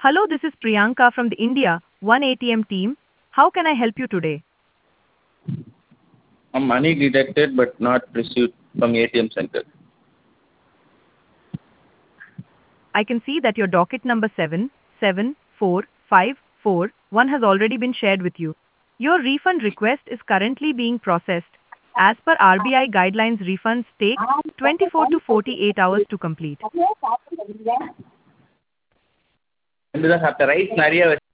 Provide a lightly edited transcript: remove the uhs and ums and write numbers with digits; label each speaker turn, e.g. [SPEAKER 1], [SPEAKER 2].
[SPEAKER 1] Hello, this is Priyanka from the India One ATM team. How can I help you today?
[SPEAKER 2] Money deducted but not received from ATM center.
[SPEAKER 1] I can see that your docket number 774541 has already been shared with you. Your refund request is currently being processed. As per RBI guidelines, refunds take 24 to 48 hours to complete.
[SPEAKER 2] ரெண்டு தான் சாப்பிட்டேன் rice நிறைய